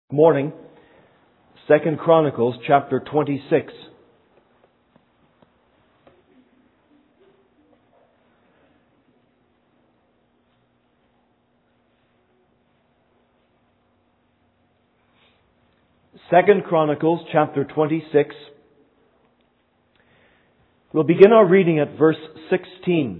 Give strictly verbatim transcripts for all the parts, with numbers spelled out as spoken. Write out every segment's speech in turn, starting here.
Morning, Second Chronicles chapter twenty-six. Second Chronicles chapter twenty-six. We'll begin our reading at verse sixteen.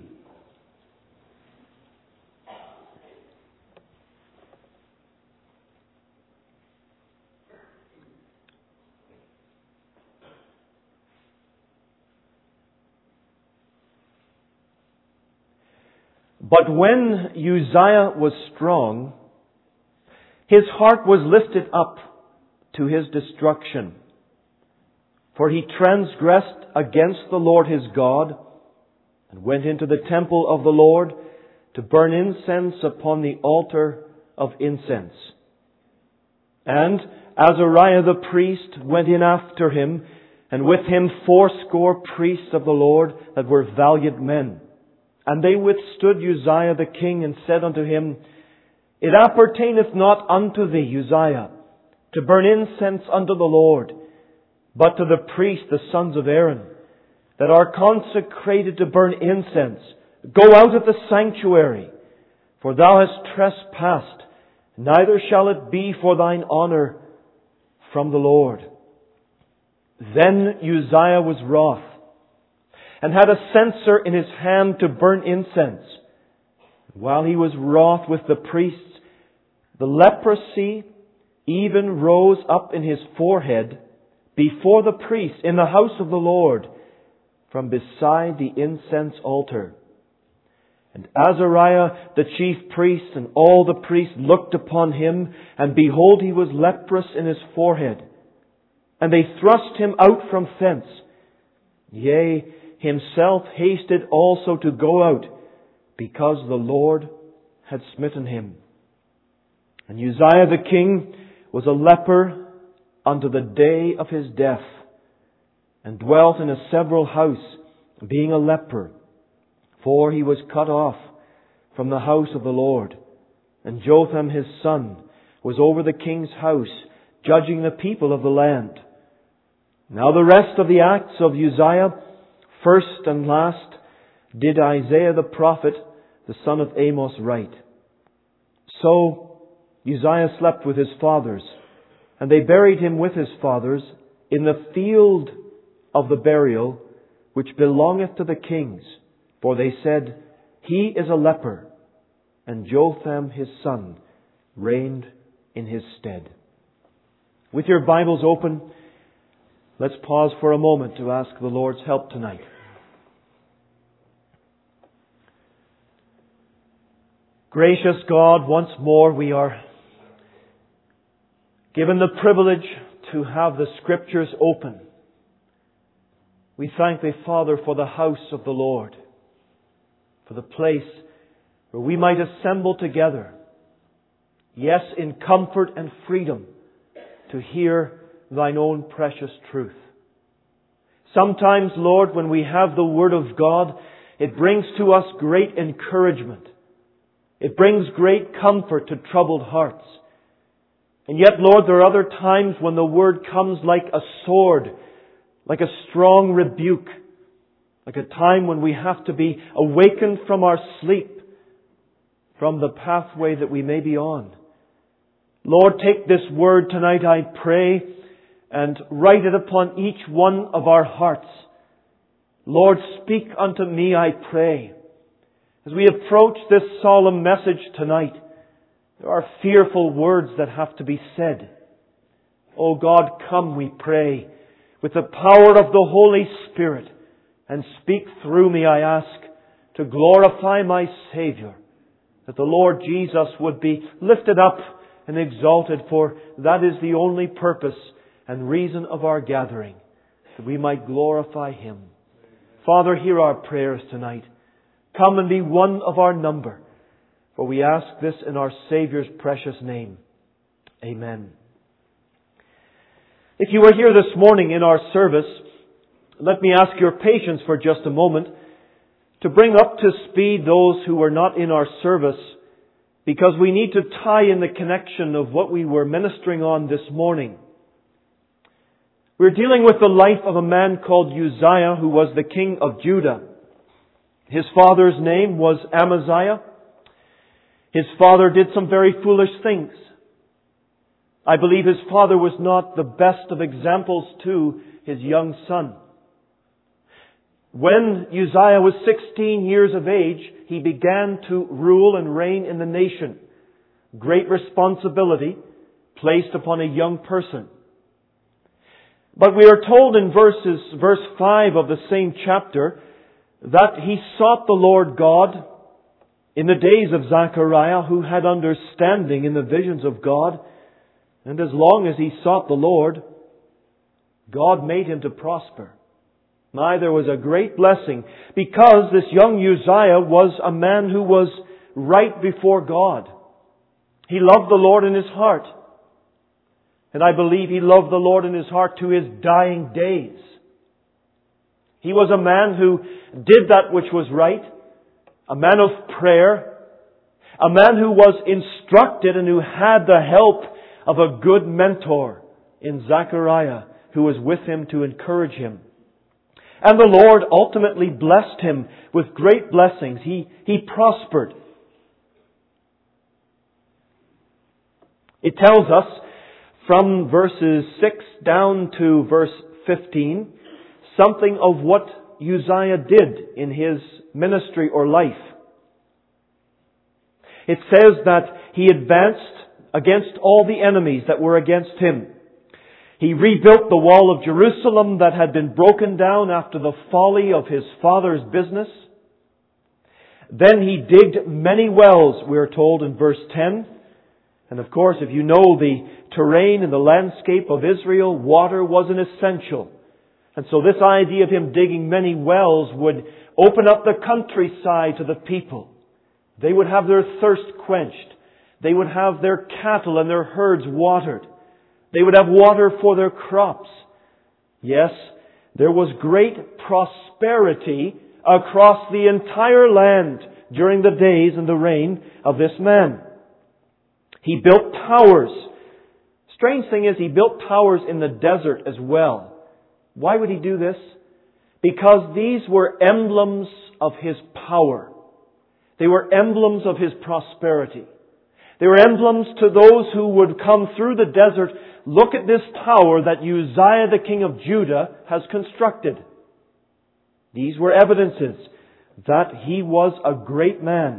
But when Uzziah was strong, his heart was lifted up to his destruction. For he transgressed against the Lord his God, and went into the temple of the Lord to burn incense upon the altar of incense. And Azariah the priest went in after him, and with him fourscore priests of the Lord that were valiant men. And they withstood Uzziah the king, and said unto him, It appertaineth not unto thee, Uzziah, to burn incense unto the Lord, but to the priests, the sons of Aaron, that are consecrated to burn incense. Go out of the sanctuary, for thou hast trespassed, neither shall it be for thine honour from the Lord. Then Uzziah was wroth, and had a censer in his hand to burn incense. While he was wroth with the priests, the leprosy even rose up in his forehead before the priests in the house of the Lord, from beside the incense altar. And Azariah the chief priest and all the priests looked upon him, and behold, he was leprous in his forehead. And they thrust him out from thence. Yea, himself hasted also to go out, because the Lord had smitten him. And Uzziah the king was a leper unto the day of his death, and dwelt in a several house, being a leper, for he was cut off from the house of the Lord. And Jotham his son was over the king's house, judging the people of the land. Now the rest of the acts of Uzziah, first and last, did Isaiah the prophet, the son of Amos, write. So Uzziah slept with his fathers, and they buried him with his fathers in the field of the burial which belongeth to the kings. For they said, He is a leper, and Jotham his son reigned in his stead. With your Bibles open, let's pause for a moment to ask the Lord's help tonight. Gracious God, once more we are given the privilege to have the Scriptures open. We thank Thee, Father, for the house of the Lord, for the place where we might assemble together, yes, in comfort and freedom, to hear Thine own precious truth. Sometimes, Lord, when we have the Word of God, it brings to us great encouragement. It brings great comfort to troubled hearts. And yet, Lord, there are other times when the Word comes like a sword, like a strong rebuke, like a time when we have to be awakened from our sleep, from the pathway that we may be on. Lord, take this Word tonight, I pray, and write it upon each one of our hearts. Lord, speak unto me, I pray. As we approach this solemn message tonight, there are fearful words that have to be said. O God, come, we pray, with the power of the Holy Spirit, and speak through me, I ask, to glorify my Saviour, that the Lord Jesus would be lifted up and exalted, for that is the only purpose and reason of our gathering, that we might glorify Him. Father, hear our prayers tonight. Come and be one of our number, for we ask this in our Saviour's precious name. Amen. If you were here this morning in our service, let me ask your patience for just a moment to bring up to speed those who were not in our service because we need to tie in the connection of what we were ministering on this morning. We're dealing with the life of a man called Uzziah, who was the king of Judah. His father's name was Amaziah. His father did some very foolish things. I believe his father was not the best of examples to his young son. When Uzziah was sixteen years of age, he began to rule and reign in the nation. Great responsibility placed upon a young person. But we are told in verses, verse five of the same chapter that he sought the Lord God in the days of Zechariah, who had understanding in the visions of God. And as long as he sought the Lord, God made him to prosper. My, there was a great blessing because this young Uzziah was a man who was right before God. He loved the Lord in his heart. And I believe he loved the Lord in his heart to his dying days. He was a man who did that which was right, a man of prayer, a man who was instructed and who had the help of a good mentor in Zechariah, who was with him to encourage him. And the Lord ultimately blessed him with great blessings. He, he prospered. It tells us from verses six down to verse fifteen something of what Uzziah did in his ministry or life. It says that he advanced against all the enemies that were against him. He rebuilt the wall of Jerusalem that had been broken down after the folly of his father's business. Then he digged many wells, we are told in verse ten. And of course, if you know the terrain and the landscape of Israel, water was an essential. And so this idea of him digging many wells would open up the countryside to the people. They would have their thirst quenched. They would have their cattle and their herds watered. They would have water for their crops. Yes, there was great prosperity across the entire land during the days and the reign of this man. He built towers. Strange thing is, he built towers in the desert as well. Why would he do this? Because these were emblems of his power. They were emblems of his prosperity. They were emblems to those who would come through the desert. Look at this tower that Uzziah the king of Judah has constructed. These were evidences that he was a great man.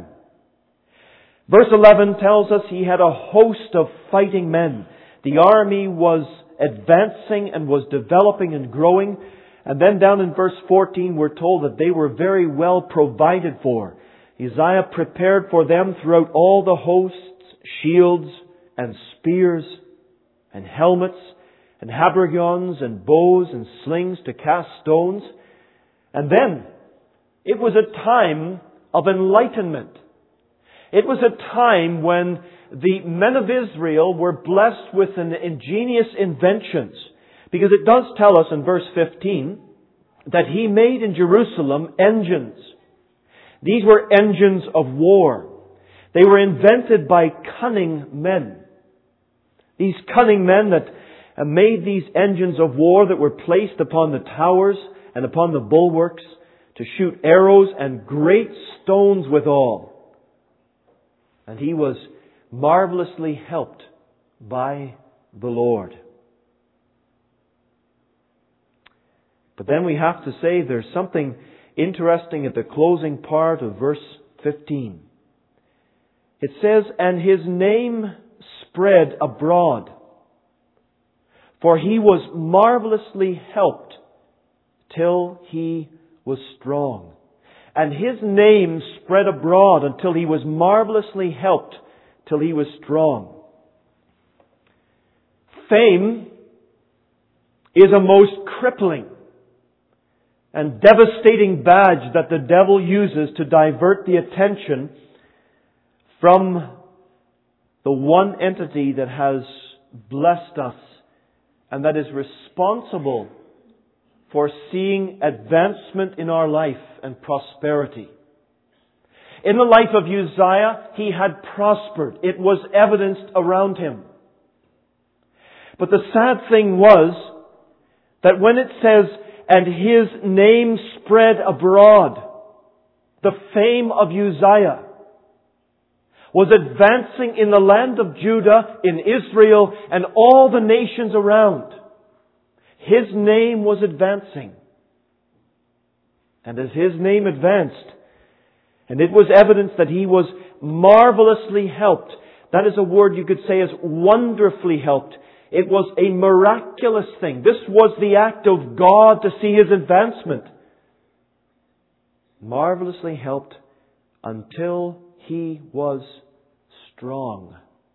Verse eleven tells us he had a host of fighting men. The army was advancing and was developing and growing. And then down in verse fourteen we're told that they were very well provided for. Uzziah prepared for them throughout all the hosts shields and spears and helmets and habergeons and bows and slings to cast stones. And then it was a time of enlightenment. It was a time when the men of Israel were blessed with an ingenious inventions. Because it does tell us in verse fifteen that he made in Jerusalem engines. These were engines of war. They were invented by cunning men. These cunning men that made these engines of war that were placed upon the towers and upon the bulwarks to shoot arrows and great stones withal. And he was marvelously helped by the Lord. But then we have to say there's something interesting at the closing part of verse fifteen. It says, and his name spread abroad, for he was marvelously helped till he was strong. And his name spread abroad until he was marvelously helped till he was strong. Fame is a most crippling and devastating badge that the devil uses to divert the attention from the one entity that has blessed us and that is responsible for seeing advancement in our life and prosperity. In the life of Uzziah, he had prospered. It was evidenced around him. But the sad thing was that when it says, and his name spread abroad, the fame of Uzziah was advancing in the land of Judah, in Israel, and all the nations around. His name was advancing. And as his name advanced, and it was evidence that he was marvelously helped. That is a word you could say is wonderfully helped. It was a miraculous thing. This was the act of God to see his advancement. Marvelously helped until he was strong.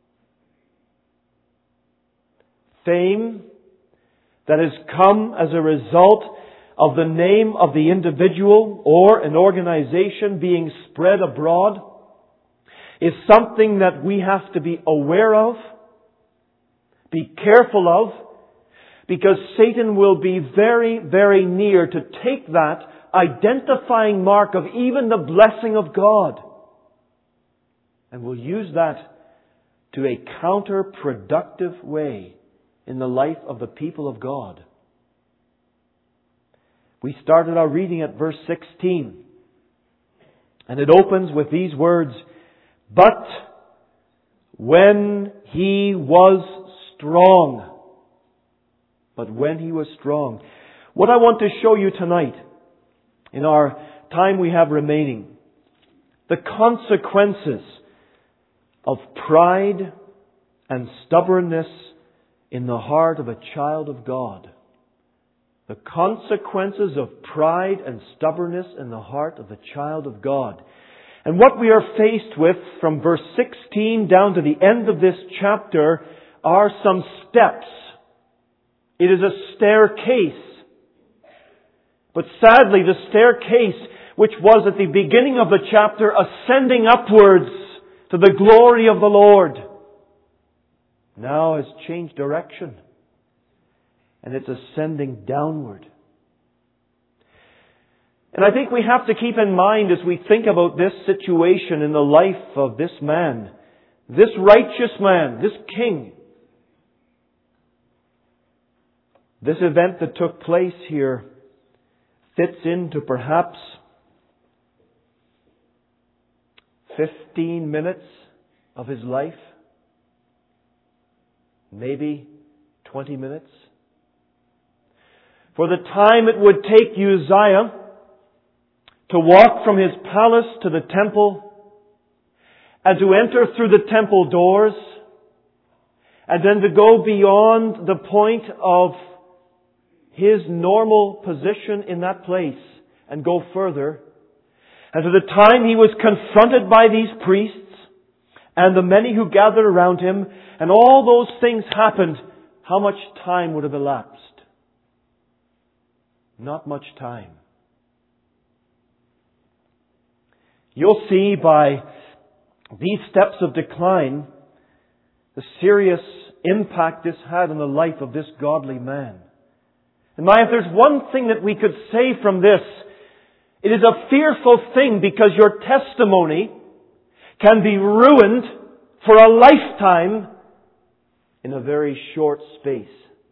Fame that has come as a result of the name of the individual or an organization being spread abroad is something that we have to be aware of, be careful of, because Satan will be very, very near to take that identifying mark of even the blessing of God and will use that to a counterproductive way in the life of the people of God. We started our reading at verse sixteen. And it opens with these words, "But when he was strong." But when he was strong. What I want to show you tonight, in our time we have remaining, the consequences of pride and stubbornness in the heart of a child of God. The consequences of pride and stubbornness in the heart of the child of God. And what we are faced with from verse sixteen down to the end of this chapter are some steps. It is a staircase. But sadly, the staircase, which was at the beginning of the chapter ascending upwards to the glory of the Lord, now has changed direction. And it's ascending downward. And I think we have to keep in mind as we think about this situation in the life of this man, this righteous man, this king. This event that took place here fits into perhaps fifteen minutes of his life. Maybe twenty minutes. For the time it would take Uzziah to walk from his palace to the temple and to enter through the temple doors and then to go beyond the point of his normal position in that place and go further. And to the time he was confronted by these priests and the many who gathered around him and all those things happened, how much time would have elapsed? Not much time. You'll see by these steps of decline the serious impact this had on the life of this godly man. And my, if there's one thing that we could say from this, it is a fearful thing because your testimony can be ruined for a lifetime in a very short space.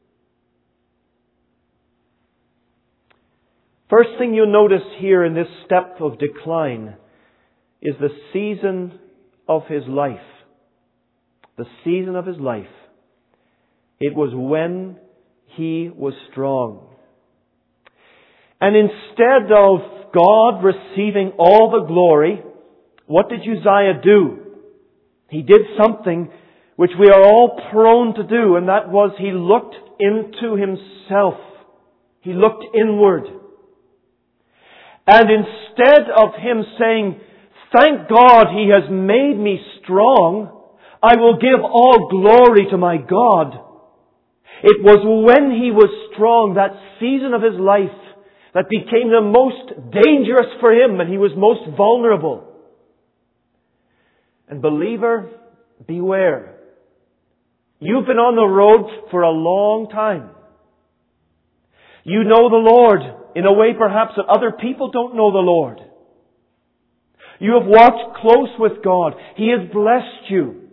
First thing you'll notice here in this step of decline is the season of his life. The season of his life. It was when he was strong. And instead of God receiving all the glory, what did Uzziah do? He did something which we are all prone to do, and that was he looked into himself. He looked inward. And instead of him saying, "Thank God He has made me strong. I will give all glory to my God." It was when he was strong, that season of his life, that became the most dangerous for him and he was most vulnerable. And believer, beware. You've been on the road for a long time. You know the Lord in a way perhaps that other people don't know the Lord. You have walked close with God. He has blessed you.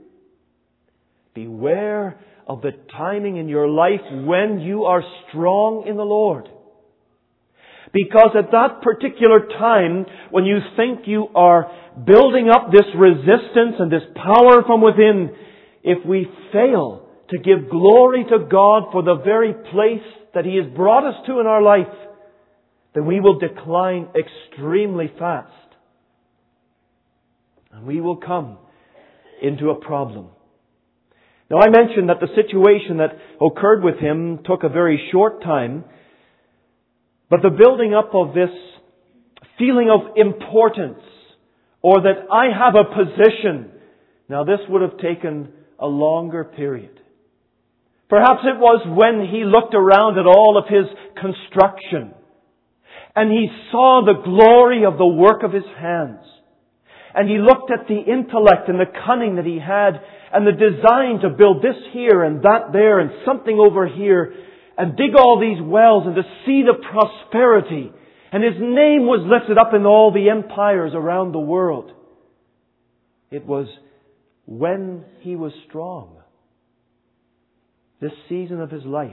Beware of the timing in your life when you are strong in the Lord. Because at that particular time, when you think you are building up this resistance and this power from within, if we fail to give glory to God for the very place that He has brought us to in our life, then we will decline extremely fast. And we will come into a problem. Now, I mentioned that the situation that occurred with him took a very short time, but the building up of this feeling of importance, or that I have a position, now this would have taken a longer period. Perhaps it was when he looked around at all of his construction, and he saw the glory of the work of his hands. And he looked at the intellect and the cunning that he had, and the design to build this here and that there and something over here, and dig all these wells and to see the prosperity. And his name was lifted up in all the empires around the world. It was when he was strong. This season of his life.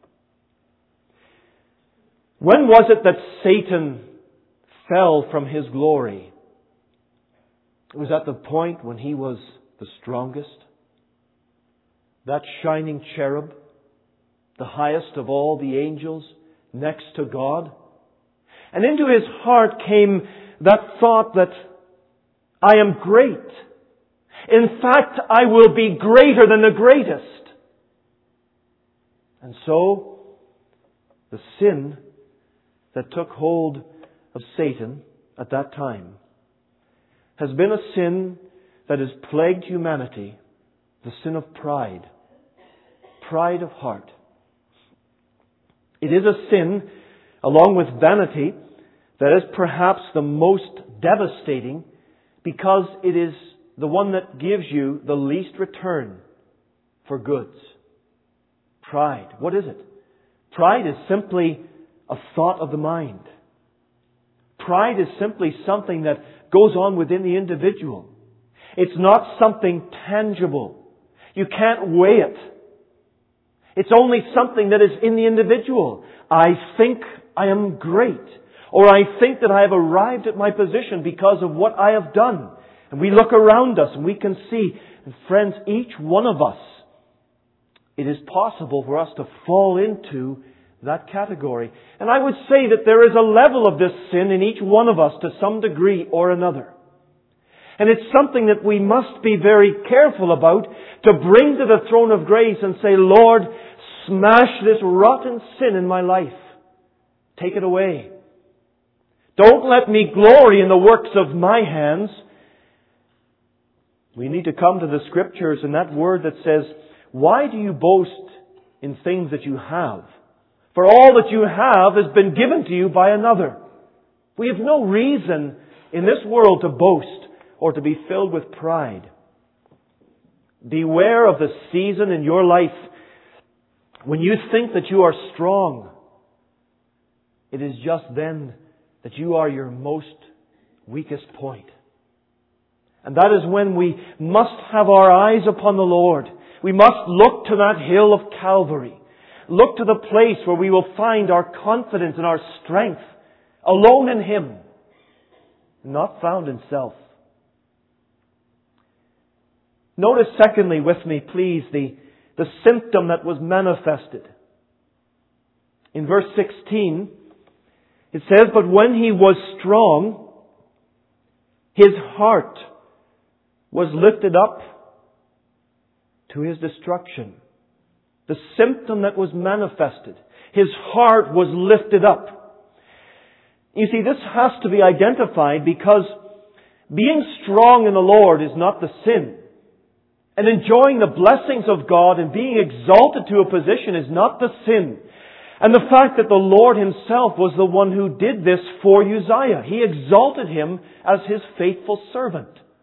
When was it that Satan fell from his glory? It was at the point when he was the strongest. That shining cherub, the highest of all the angels, next to God. And into his heart came that thought that I am great. In fact, I will be greater than the greatest. And so, the sin that took hold of Satan at that time has been a sin that has plagued humanity, the sin of pride. Pride of heart. It is a sin, along with vanity, that is perhaps the most devastating because it is the one that gives you the least return for goods. Pride. What is it? Pride is simply a thought of the mind. Pride is simply something that goes on within the individual. It's not something tangible. You can't weigh it. It's only something that is in the individual. I think I am great. Or I think that I have arrived at my position because of what I have done. And we look around us and we can see, and friends, each one of us, it is possible for us to fall into that category. And I would say that there is a level of this sin in each one of us to some degree or another. And it's something that we must be very careful about to bring to the throne of grace and say, Lord, smash this rotten sin in my life. Take it away. Don't let me glory in the works of my hands. We need to come to the Scriptures and that word that says, why do you boast in things that you have? For all that you have has been given to you by another. We have no reason in this world to boast or to be filled with pride. Beware of the season in your life when you think that you are strong. It is just then that you are your most weakest point. And that is when we must have our eyes upon the Lord. We must look to that hill of Calvary. Look to the place where we will find our confidence and our strength alone in Him, not found in self. Notice secondly with me, please, the, the symptom that was manifested. In verse sixteen, it says, but when he was strong, his heart was lifted up to his destruction. The symptom that was manifested. His heart was lifted up. You see, this has to be identified because being strong in the Lord is not the sin. And enjoying the blessings of God and being exalted to a position is not the sin. And the fact that the Lord Himself was the one who did this for Uzziah. He exalted him as His faithful servant.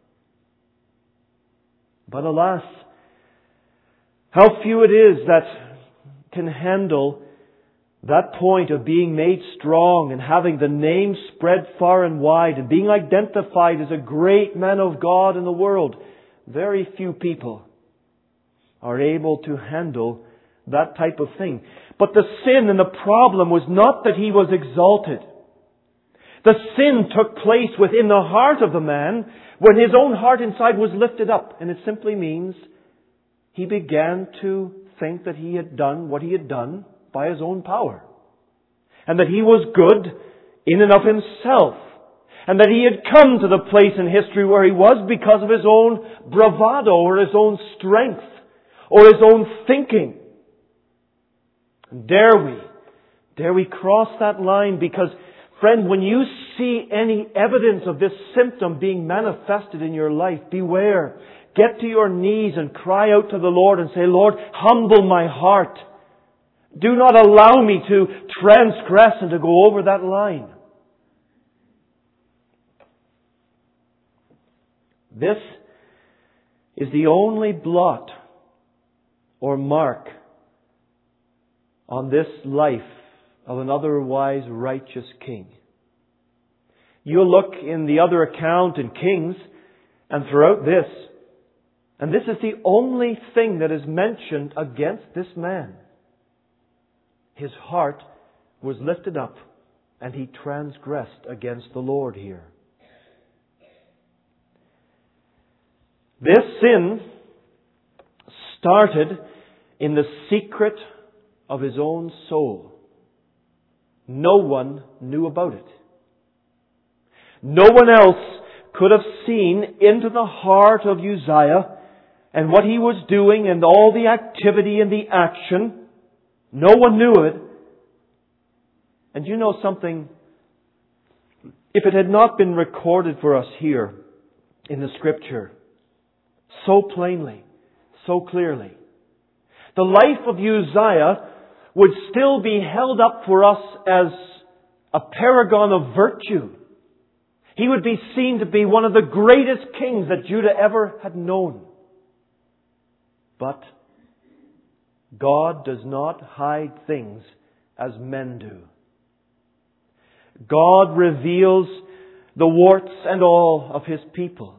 But alas, how few it is that can handle that point of being made strong and having the name spread far and wide and being identified as a great man of God in the world, very few people are able to handle that type of thing. But the sin and the problem was not that he was exalted. The sin took place within the heart of the man when his own heart inside was lifted up. And it simply means he began to think that he had done what he had done by his own power. And that he was good in and of himself. And that he had come to the place in history where he was because of his own bravado or his own strength or his own thinking. And dare we, dare we cross that line? Because, friend, when you see any evidence of this symptom being manifested in your life, beware. Get to your knees and cry out to the Lord and say, Lord, humble my heart. Do not allow me to transgress and to go over that line. This is the only blot or mark on this life of an otherwise righteous king. You'll look in the other account in Kings and throughout this, and this is the only thing that is mentioned against this man. His heart was lifted up and he transgressed against the Lord here. This sin started in the secret of his own soul. No one knew about it. No one else could have seen into the heart of Uzziah and what he was doing and all the activity and the action. No one knew it. And you know something? If it had not been recorded for us here in the Scripture, so plainly, so clearly, the life of Uzziah would still be held up for us as a paragon of virtue. He would be seen to be one of the greatest kings that Judah ever had known. But God does not hide things as men do. God reveals the warts and all of His people.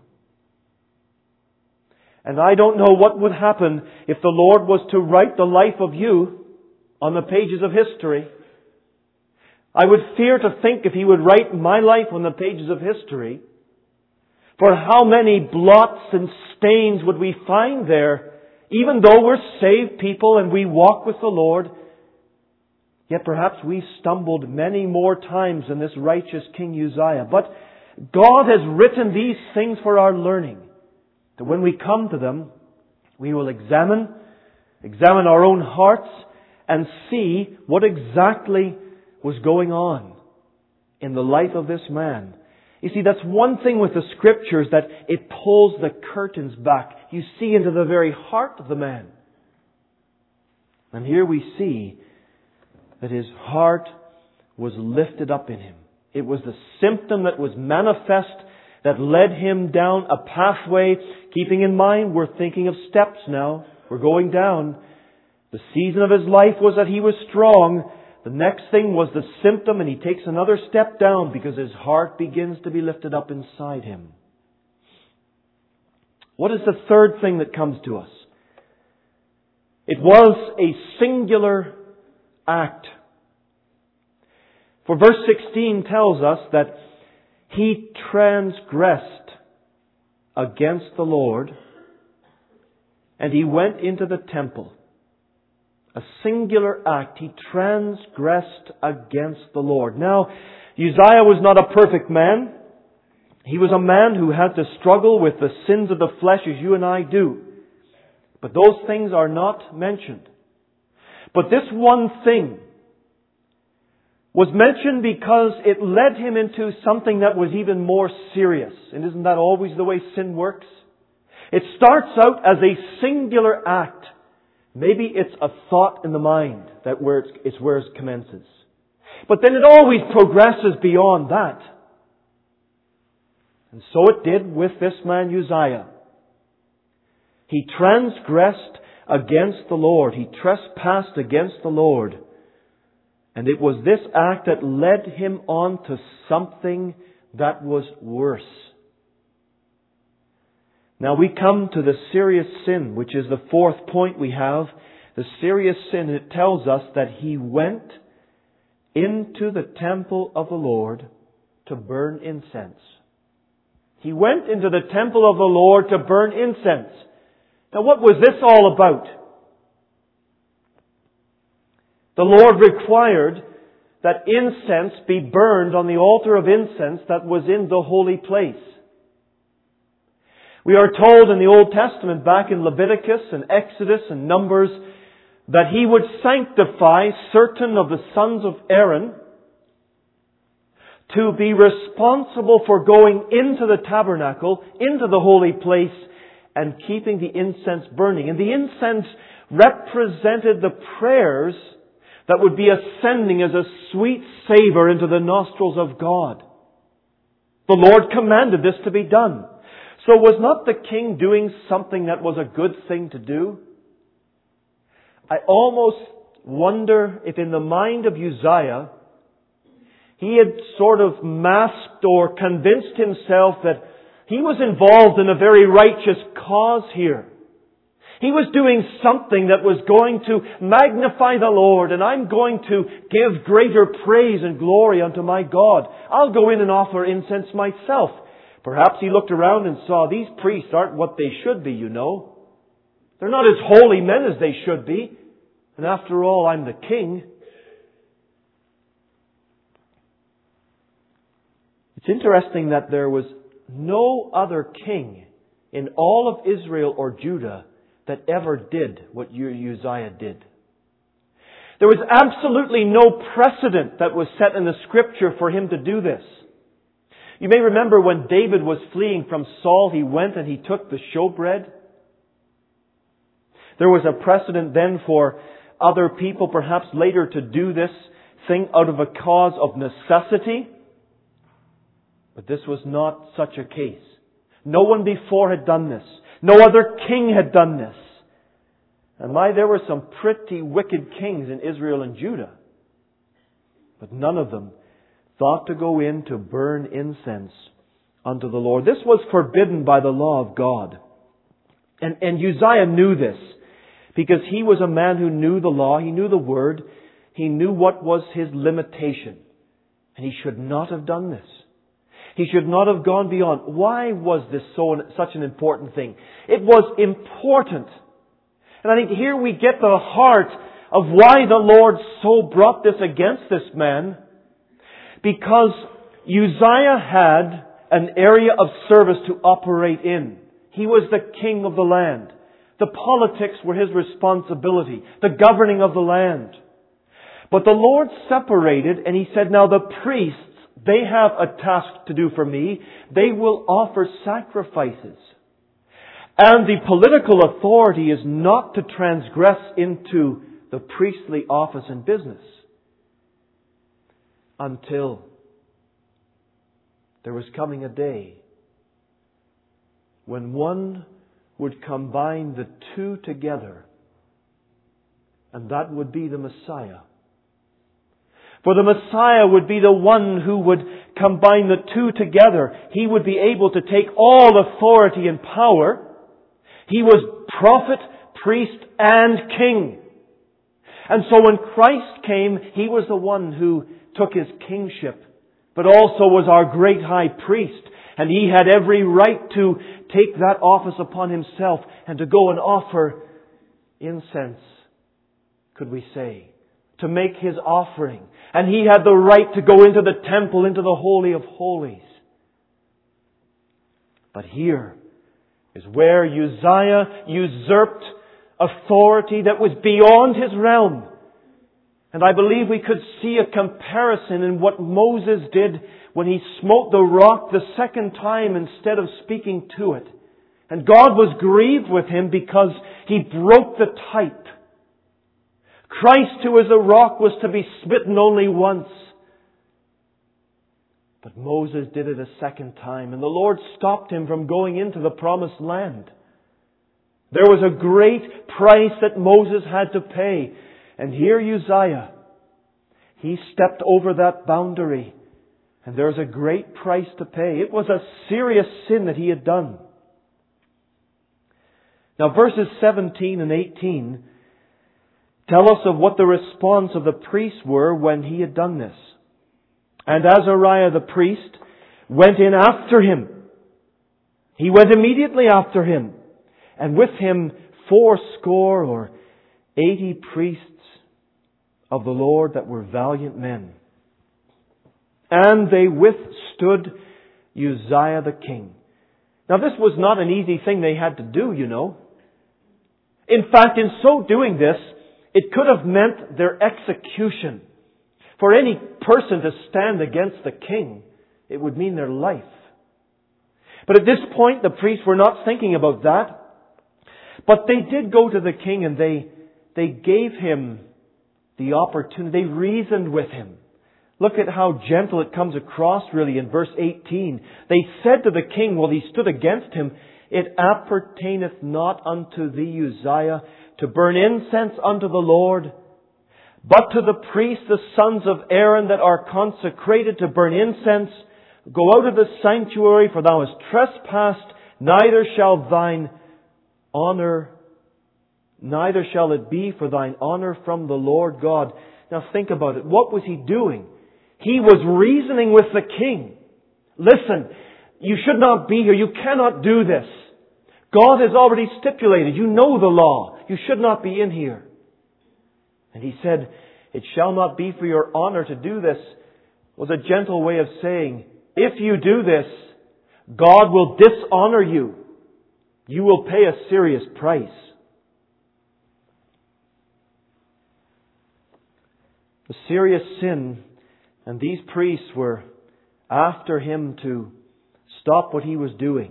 And I don't know what would happen if the Lord was to write the life of you on the pages of history. I would fear to think if He would write my life on the pages of history, for how many blots and stains would we find there, even though we're saved people and we walk with the Lord. Yet perhaps we stumbled many more times than this righteous King Uzziah. But God has written these things for our learning, that when we come to them, we will examine, examine our own hearts and see what exactly was going on in the life of this man. You see, that's one thing with the Scriptures, that it pulls the curtains back. You see into the very heart of the man. And here we see that his heart was lifted up in him. It was the symptom that was manifest that led him down a pathway. Keeping in mind, we're thinking of steps now. We're going down. The season of his life was that he was strong. The next thing was the symptom, and he takes another step down because his heart begins to be lifted up inside him. What is the third thing that comes to us? It was a singular act. For verse sixteen tells us that he transgressed against the Lord and he went into the temple. A singular act. He transgressed against the Lord. Now, Uzziah was not a perfect man. He was a man who had to struggle with the sins of the flesh as you and I do. But those things are not mentioned. But this one thing was mentioned because it led him into something that was even more serious. And isn't that always the way sin works? It starts out as a singular act. Maybe it's a thought in the mind that where it's, it's where it commences. But then it always progresses beyond that. And so it did with this man Uzziah. He transgressed against the Lord. He trespassed against the Lord. And it was this act that led him on to something that was worse. Now we come to the serious sin, which is the fourth point we have. The serious sin, it tells us that he went into the temple of the Lord to burn incense. He went into the temple of the Lord to burn incense. Now what was this all about? The Lord required that incense be burned on the altar of incense that was in the holy place. We are told in the Old Testament, back in Leviticus and Exodus and Numbers, that He would sanctify certain of the sons of Aaron to be responsible for going into the tabernacle, into the holy place, and keeping the incense burning. And the incense represented the prayers that would be ascending as a sweet savor into the nostrils of God. The Lord commanded this to be done. So was not the king doing something that was a good thing to do? I almost wonder if in the mind of Uzziah, he had sort of masked or convinced himself that he was involved in a very righteous cause here. He was doing something that was going to magnify the Lord, and I'm going to give greater praise and glory unto my God. I'll go in and offer incense myself. Perhaps he looked around and saw these priests aren't what they should be, you know. They're not as holy men as they should be. And after all, I'm the king. It's interesting that there was no other king in all of Israel or Judah that ever did what Uzziah did. There was absolutely no precedent that was set in the Scripture for him to do this. You may remember when David was fleeing from Saul, he went and he took the showbread. There was a precedent then for other people perhaps later to do this thing out of a cause of necessity. But this was not such a case. No one before had done this. No other king had done this. And my, there were some pretty wicked kings in Israel and Judah. But none of them thought to go in to burn incense unto the Lord. This was forbidden by the law of God. And, and Uzziah knew this because he was a man who knew the law, he knew the Word, he knew what was his limitation. And he should not have done this. He should not have gone beyond. Why was this so such an important thing? It was important. And I think here we get the heart of why the Lord so brought this against this man. Because Uzziah had an area of service to operate in. He was the king of the land. The politics were his responsibility. The governing of the land. But the Lord separated and He said, now the priests, they have a task to do for me. They will offer sacrifices. And the political authority is not to transgress into the priestly office and business. Until there was coming a day when one would combine the two together, and that would be the Messiah. For the Messiah would be the one who would combine the two together. He would be able to take all authority and power. He was prophet, priest, and king. And so when Christ came, He was the one who took His kingship, but also was our great high priest. And He had every right to take that office upon Himself and to go and offer incense, could we say, to make His offering. And He had the right to go into the temple, into the Holy of Holies. But here is where Uzziah usurped authority that was beyond his realm. And I believe we could see a comparison in what Moses did when he smote the rock the second time instead of speaking to it. And God was grieved with him because he broke the type. Christ, who is a rock, was to be smitten only once. But Moses did it a second time, and the Lord stopped him from going into the promised land. There was a great price that Moses had to pay. And here Uzziah, He stepped over that boundary. And there's a great price to pay. It was a serious sin that he had done. Now verses seventeen and eighteen tell us of what the response of the priests were when he had done this. And Azariah the priest went in after him. He went immediately after him. And with him fourscore or eighty priests of the Lord that were valiant men. And they withstood Uzziah the king. Now this was not an easy thing they had to do, you know. In fact, in so doing this, it could have meant their execution. For any person to stand against the king, it would mean their life. But at this point, the priests were not thinking about that. But they did go to the king and they, they gave him the opportunity. They reasoned with him. Look at how gentle it comes across really in verse eighteen. They said to the king while he stood against him, "It appertaineth not unto thee, Uzziah, to burn incense unto the Lord, but to the priests, the sons of Aaron, that are consecrated to burn incense. Go out of the sanctuary, for thou hast trespassed, neither shall thine honour, neither shall it be for thine honour from the Lord God." Now think about it. What was he doing? He was reasoning with the king. Listen, you should not be here. You cannot do this. God has already stipulated. You know the law. You should not be in here. And he said, "It shall not be for your honor to do this," was a gentle way of saying, if you do this, God will dishonor you. You will pay a serious price. A serious sin, and these priests were after him to stop what he was doing.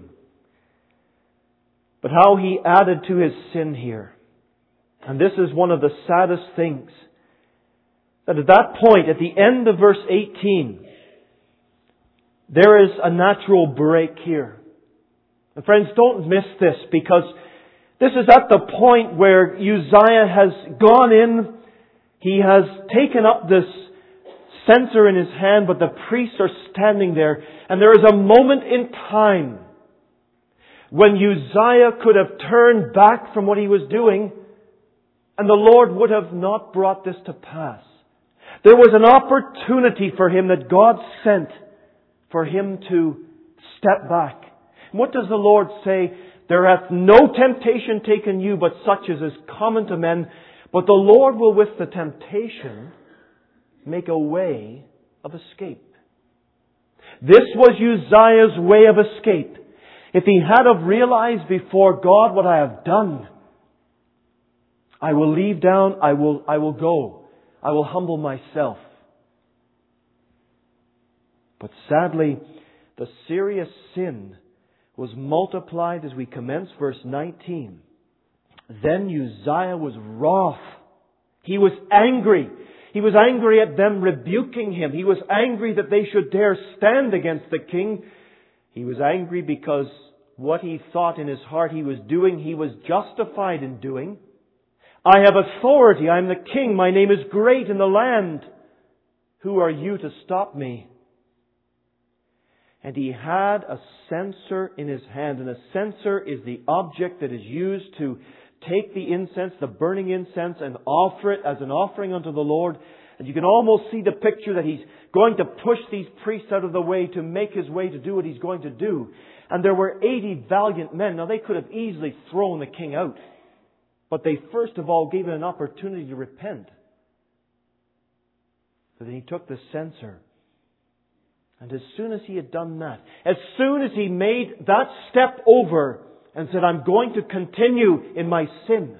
But how he added to his sin here. And this is one of the saddest things. That at that point, at the end of verse eighteen, there is a natural break here. And friends, don't miss this, because this is at the point where Uzziah has gone in. He has taken up this censer in his hand, but the priests are standing there. And there is a moment in time when Uzziah could have turned back from what he was doing, and the Lord would have not brought this to pass. There was an opportunity for him that God sent for him to step back. And what does the Lord say? "There hath no temptation taken you, but such as is common to men. But the Lord will with the temptation make a way of escape." This was Uzziah's way of escape. If he had have realized before God, what I have done, I will leave down, I will, I will go. I will humble myself. But sadly, the serious sin was multiplied as we commence verse nineteen. Then Uzziah was wroth. He was angry. He was angry at them rebuking him. He was angry that they should dare stand against the king. He was angry because what he thought in his heart he was doing, he was justified in doing. "I have authority. I am the king. My name is great in the land. Who are you to stop me?" And he had a censer in his hand. And a censer is the object that is used to take the incense, the burning incense, and offer it as an offering unto the Lord. And you can almost see the picture that he's going to push these priests out of the way to make his way to do what he's going to do. And there were eighty valiant men. Now they could have easily thrown the king out. But they first of all gave him an opportunity to repent. So then he took the censer. And as soon as he had done that, as soon as he made that step over and said, "I'm going to continue in my sin,"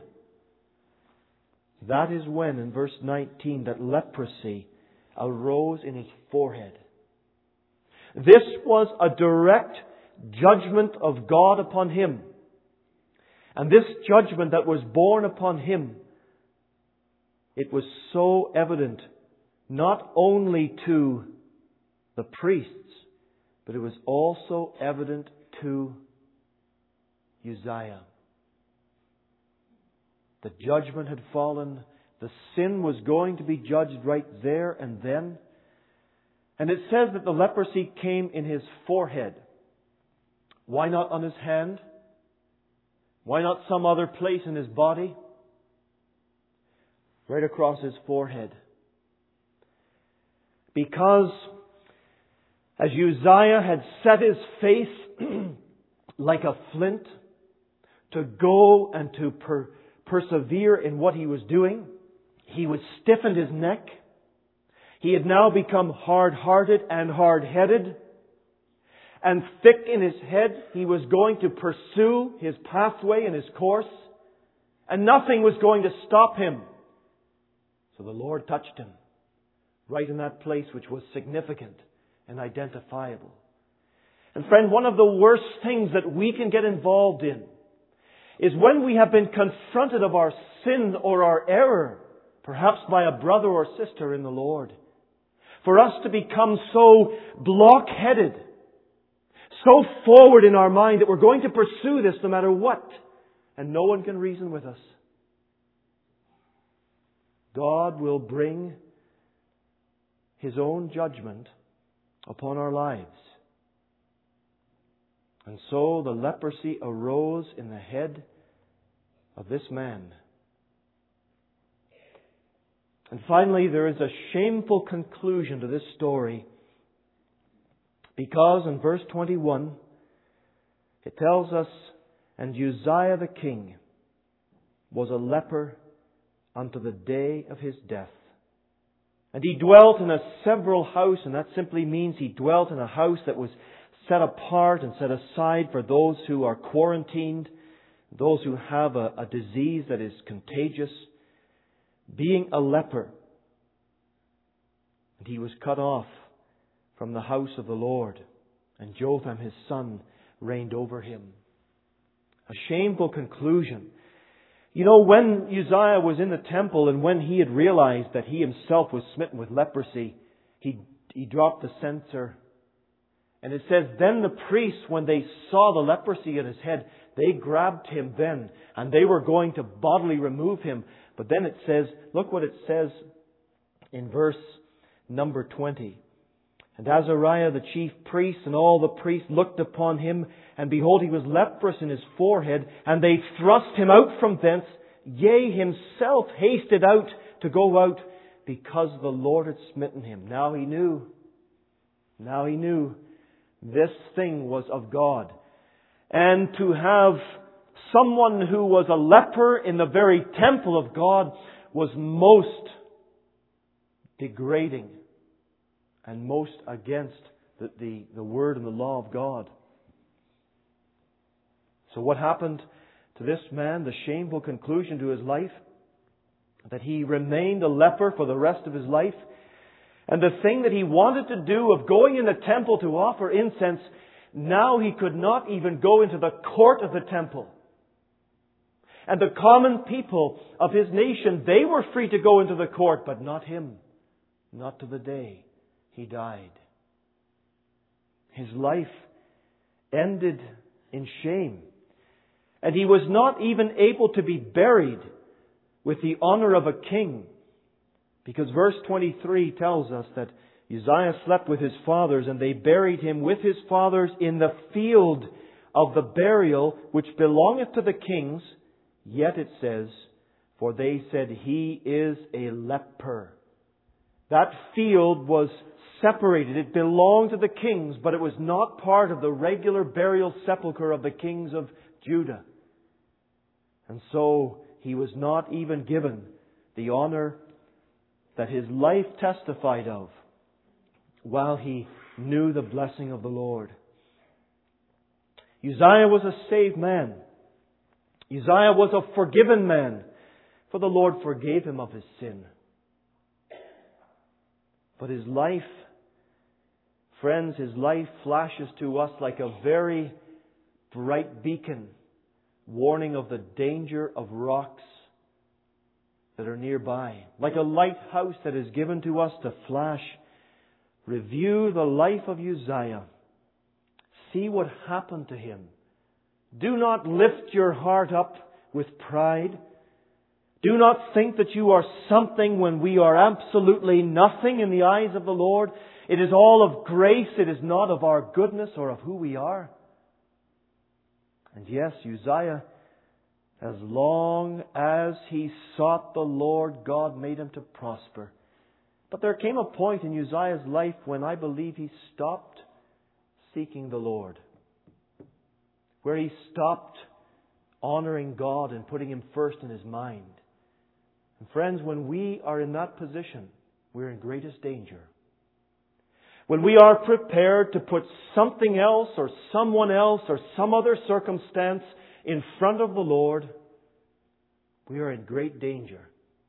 that is when, in verse nineteen, that leprosy arose in his forehead. This was a direct judgment of God upon him. And this judgment that was borne upon him, it was so evident not only to the priests, but it was also evident to Uzziah. The judgment had fallen. The sin was going to be judged right there and then. And it says that the leprosy came in his forehead. Why not on his hand? Why not some other place in his body? Right across his forehead. Because as Uzziah had set his face like a flint to go and to per- persevere in what he was doing, he would stiffen his neck. He had now become hard-hearted and hard-headed. And thick in his head, he was going to pursue his pathway and his course. And nothing was going to stop him. So the Lord touched him right in that place which was significant and identifiable. And friend, one of the worst things that we can get involved in is when we have been confronted of our sin or our error, perhaps by a brother or sister in the Lord, for us to become so block-headed, so forward in our mind that we're going to pursue this no matter what, and no one can reason with us. God will bring His own judgment upon our lives. And so the leprosy arose in the head of this man. And finally, there is a shameful conclusion to this story. Because in verse twenty-one, it tells us, and Uzziah the king was a leper unto the day of his death. And he dwelt in a several house, and that simply means he dwelt in a house that was set apart and set aside for those who are quarantined, those who have a, a disease that is contagious, being a leper. And he was cut off from the house of the Lord, and Jotham his son reigned over him. A shameful conclusion. You know, when Uzziah was in the temple and when he had realized that he himself was smitten with leprosy, he, he dropped the censer. And it says, then the priests, when they saw the leprosy on his head, they grabbed him then, and they were going to bodily remove him. But then it says, look what it says in verse number twenty. And Azariah the chief priest and all the priests looked upon him, and behold, he was leprous in his forehead, and they thrust him out from thence. Yea, himself hasted out to go out, because the Lord had smitten him. Now he knew. Now he knew this thing was of God. And to have someone who was a leper in the very temple of God was most degrading and most against the, the, the word and the law of God. So what happened to this man? The shameful conclusion to his life, that he remained a leper for the rest of his life. And the thing that he wanted to do of going in the temple to offer incense, now he could not even go into the court of the temple. And the common people of his nation, they were free to go into the court, but not him. Not to the day he died. His life ended in shame. And he was not even able to be buried with the honor of a king. Because verse twenty-three tells us that Uzziah slept with his fathers, and they buried him with his fathers in the field of the burial which belongeth to the kings. Yet it says, for they said, he is a leper. That field was separated. It belonged to the kings, but it was not part of the regular burial sepulchre of the kings of Judah. And so he was not even given the honor that his life testified of while he knew the blessing of the Lord. Uzziah was a saved man. Uzziah was a forgiven man, for the Lord forgave him of his sin. But his life, friends, his life flashes to us like a very bright beacon, warning of the danger of rocks that are nearby. Like a lighthouse that is given to us to flash. Review the life of Uzziah. See what happened to him. Do not lift your heart up with pride. Do not think that you are something when we are absolutely nothing in the eyes of the Lord. It is all of grace. It is not of our goodness or of who we are. And yes, Uzziah, as long as he sought the Lord, God made him to prosper. But there came a point in Uzziah's life when I believe he stopped seeking the Lord, where he stopped honoring God and putting Him first in his mind. And friends, when we are in that position, we're in greatest danger. When we are prepared to put something else or someone else or some other circumstance in front of the Lord, we are in great danger.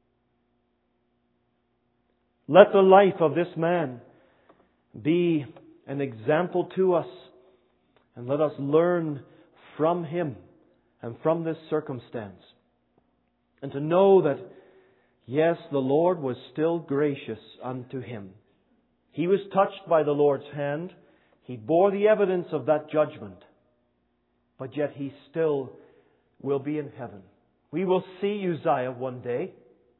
Let the life of this man be an example to us, and let us learn from him and from this circumstance. And to know that, yes, the Lord was still gracious unto him. He was touched by the Lord's hand. He bore the evidence of that judgment. But yet he still will be in heaven. We will see Uzziah one day.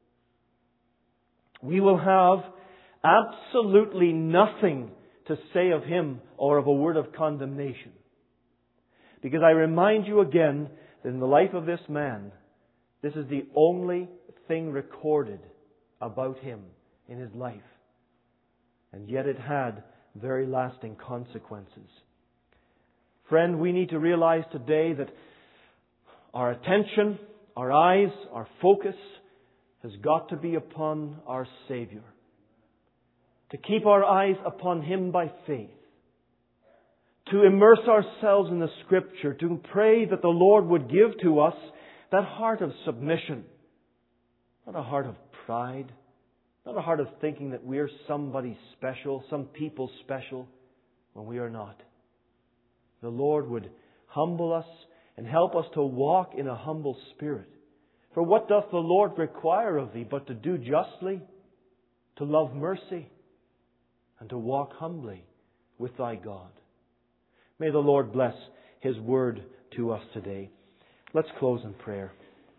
We will have absolutely nothing to say of him or of a word of condemnation. Because I remind you again that in the life of this man, this is the only thing recorded about him in his life. And yet it had very lasting consequences. Friend, we need to realize today that our attention, our eyes, our focus has got to be upon our Savior. To keep our eyes upon Him by faith. To immerse ourselves in the Scripture. To pray that the Lord would give to us that heart of submission. Not a heart of pride. Not a heart of thinking that we're somebody special, some people special, when we are not. The Lord would humble us and help us to walk in a humble spirit. For what doth the Lord require of thee but to do justly, to love mercy, and to walk humbly with thy God? May the Lord bless His word to us today. Let's close in prayer.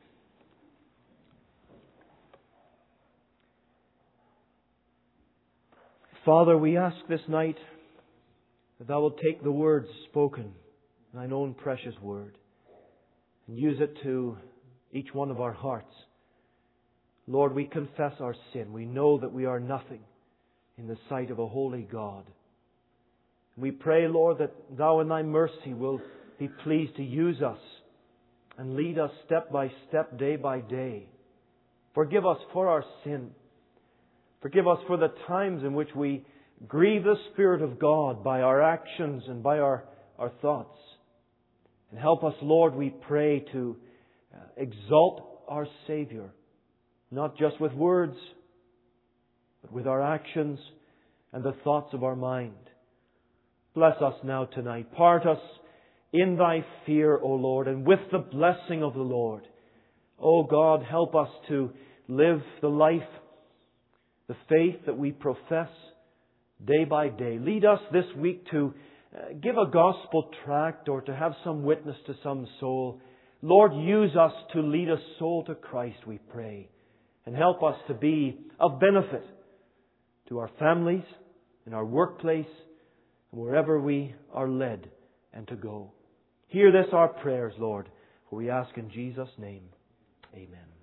Father, we ask this night that Thou wilt take the words spoken, Thine own precious word, and use it to each one of our hearts. Lord, we confess our sin. We know that we are nothing in the sight of a holy God. We pray, Lord, that Thou in Thy mercy will be pleased to use us and lead us step by step, day by day. Forgive us for our sin. Forgive us for the times in which we grieve the Spirit of God by our actions and by our, our thoughts. And help us, Lord, we pray, to exalt our Savior, not just with words, but with our actions and the thoughts of our mind. Bless us now tonight. Part us in Thy fear, O Lord, and with the blessing of the Lord. O God, help us to live the life, the faith that we profess day by day. Lead us this week to uh, give a gospel tract or to have some witness to some soul. Lord, use us to lead a soul to Christ, we pray. And help us to be of benefit to our families, in our workplace, and wherever we are led and to go. Hear this our prayers, Lord, for we ask in Jesus' name. Amen.